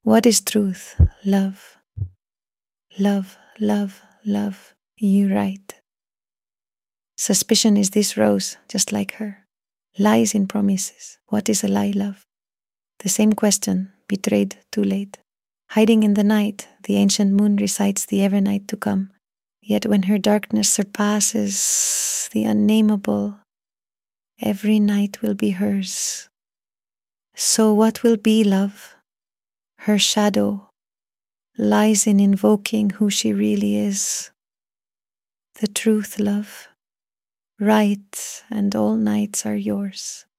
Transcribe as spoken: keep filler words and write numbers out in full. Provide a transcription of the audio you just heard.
What is truth? Love. Love, love, love. You write. Suspicion is this rose, just like her. Lies in promises. What is a lie, love? The same question, betrayed too late. Hiding in the night, the ancient moon recites the ever night to come. Yet when her darkness surpasses the unnameable, every night will be hers. So what will be, love? Her shadow lies in invoking who she really is. The truth, love. Right, and all nights are yours.